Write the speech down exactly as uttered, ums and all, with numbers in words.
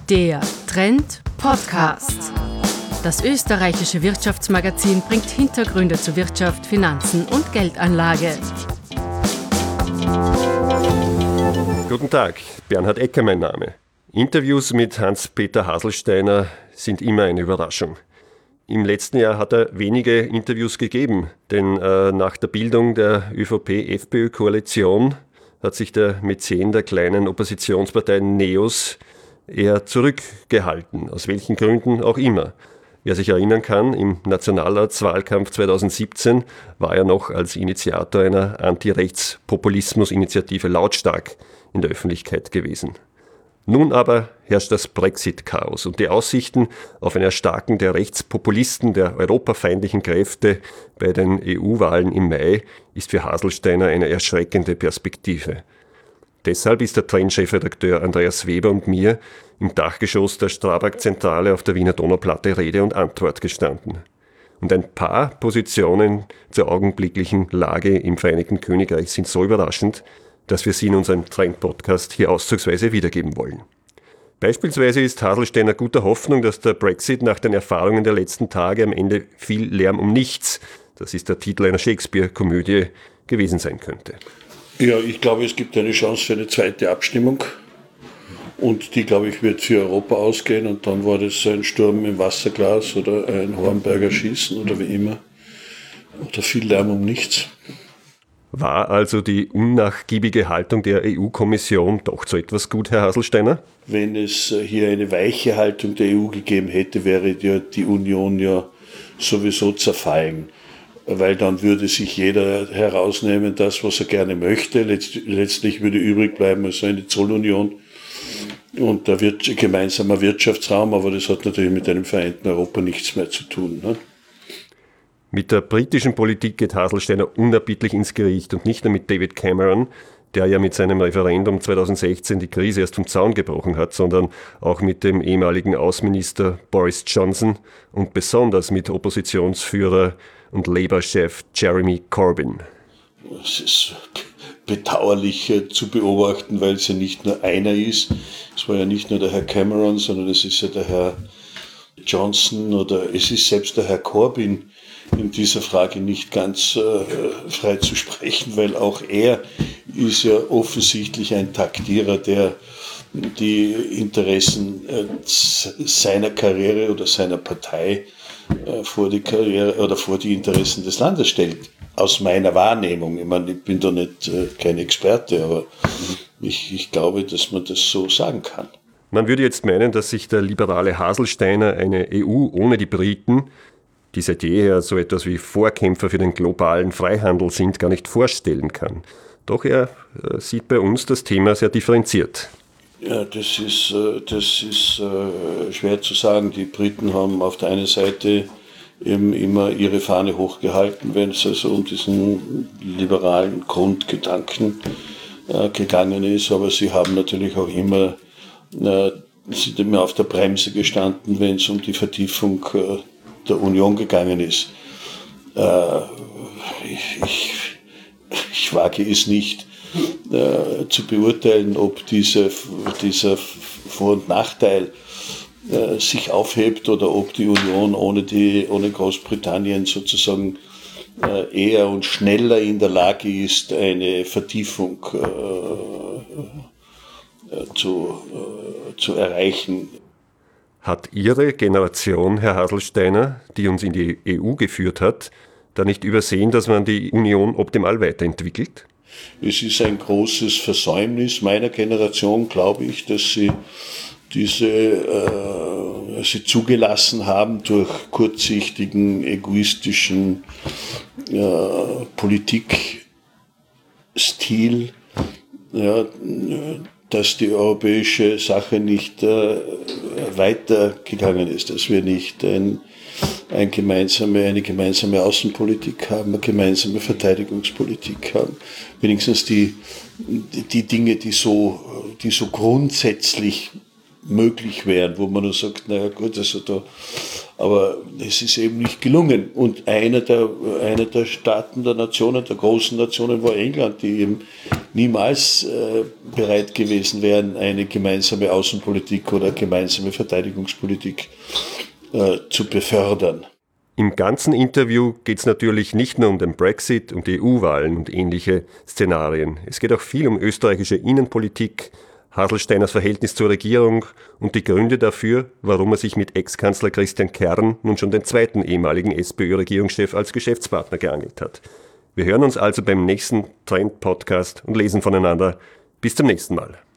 Der Trend Podcast. Das österreichische Wirtschaftsmagazin bringt Hintergründe zu Wirtschaft, Finanzen und Geldanlage. Guten Tag, Bernhard Ecker mein Name. Interviews mit Hans-Peter Haselsteiner sind immer eine Überraschung. Im letzten Jahr hat er wenige Interviews gegeben, denn äh, nach der Bildung der ÖVP-F P Ö-Koalition hat sich der Mäzen der kleinen Oppositionspartei NEOS eher zurückgehalten, aus welchen Gründen auch immer. Wer sich erinnern kann, im Nationalratswahlkampf zweitausendsiebzehn war er noch als Initiator einer Anti-Rechts-Populismus-Initiative lautstark in der Öffentlichkeit gewesen. Nun aber herrscht das Brexit-Chaos und die Aussichten auf ein Erstarken der Rechtspopulisten, der europafeindlichen Kräfte bei den E U-Wahlen im Mai ist für Haselsteiner eine erschreckende Perspektive. Deshalb ist der Trend-Chefredakteur Andreas Weber und mir im Dachgeschoss der Strabag-Zentrale auf der Wiener Donauplatte Rede und Antwort gestanden. Und ein paar Positionen zur augenblicklichen Lage im Vereinigten Königreich sind so überraschend, dass wir sie in unserem Trend-Podcast hier auszugsweise wiedergeben wollen. Beispielsweise ist Haselsteiner guter Hoffnung, dass der Brexit nach den Erfahrungen der letzten Tage am Ende viel Lärm um nichts, das ist der Titel einer Shakespeare-Komödie, gewesen sein könnte. Ja, ich glaube, es gibt eine Chance für eine zweite Abstimmung und die, glaube ich, wird für Europa ausgehen und dann war das ein Sturm im Wasserglas oder ein Hornberger Schießen oder wie immer oder viel Lärm um nichts. War also die unnachgiebige Haltung der E U-Kommission doch zu etwas gut, Herr Haselsteiner? Wenn es hier eine weiche Haltung der E U gegeben hätte, wäre die, die Union ja sowieso zerfallen. Weil dann würde sich jeder herausnehmen, das, was er gerne möchte. Letzt, letztlich würde übrig bleiben also eine Zollunion und der wird, gemeinsamer Wirtschaftsraum, aber das hat natürlich mit einem vereinten Europa nichts mehr zu tun. Ne? Mit der britischen Politik geht Haselsteiner unerbittlich ins Gericht und nicht nur mit David Cameron, der ja mit seinem Referendum zweitausendsechzehn die Krise erst vom Zaun gebrochen hat, sondern auch mit dem ehemaligen Außenminister Boris Johnson und besonders mit Oppositionsführer und Labour-Chef Jeremy Corbyn. Es ist bedauerlich zu beobachten, weil es ja nicht nur einer ist. Es war ja nicht nur der Herr Cameron, sondern es ist ja der Herr Johnson oder es ist selbst der Herr Corbyn in dieser Frage nicht ganz äh, frei zu sprechen, weil auch er ist ja offensichtlich ein Taktierer, der die Interessen äh, seiner Karriere oder seiner Partei äh, vor die Karriere oder vor die Interessen des Landes stellt. Aus meiner Wahrnehmung. Ich meine, ich bin da nicht äh, kein Experte, aber ich, ich glaube, dass man das so sagen kann. Man würde jetzt meinen, dass sich der liberale Haselsteiner eine E U ohne die Briten, die seit jeher so etwas wie Vorkämpfer für den globalen Freihandel sind, gar nicht vorstellen kann. Doch er äh, sieht bei uns das Thema sehr differenziert. Ja, das ist, äh, das ist äh, schwer zu sagen. Die Briten haben auf der einen Seite eben immer ihre Fahne hochgehalten, wenn es also um diesen liberalen Grundgedanken äh, gegangen ist. Aber sie haben natürlich auch immer, äh, sind immer auf der Bremse gestanden, wenn es um die Vertiefung äh, der Union gegangen ist. Äh, ich, ich, ich wage es nicht äh, zu beurteilen, ob diese, dieser Vor- und Nachteil äh, sich aufhebt oder ob die Union ohne, die, ohne Großbritannien sozusagen äh, eher und schneller in der Lage ist, eine Vertiefung äh, äh, zu, äh, zu erreichen. Hat Ihre Generation, Herr Haselsteiner, die uns in die E U geführt hat, da nicht übersehen, dass man die Union optimal weiterentwickelt? Es ist ein großes Versäumnis meiner Generation, glaube ich, dass sie diese äh, sie zugelassen haben durch kurzsichtigen, egoistischen äh, Politikstil, ja, dass die europäische Sache nicht äh, weitergegangen ist, dass wir nicht ein, ein gemeinsame, eine gemeinsame Außenpolitik haben, eine gemeinsame Verteidigungspolitik haben. Wenigstens die, die, die Dinge, die so, die so grundsätzlich möglich wären, wo man nur sagt, naja gut, also da, aber es ist eben nicht gelungen. Und einer der, einer der Staaten, der Nationen, der großen Nationen war England, die eben niemals äh, bereit gewesen wären, eine gemeinsame Außenpolitik oder gemeinsame Verteidigungspolitik äh, zu befördern. Im ganzen Interview geht es natürlich nicht nur um den Brexit und die E U-Wahlen und ähnliche Szenarien. Es geht auch viel um österreichische Innenpolitik, Haselsteiners Verhältnis zur Regierung und die Gründe dafür, warum er sich mit Ex-Kanzler Christian Kern nun schon den zweiten ehemaligen SPÖ-Regierungschef als Geschäftspartner geangelt hat. Wir hören uns also beim nächsten Trend-Podcast und lesen voneinander. Bis zum nächsten Mal.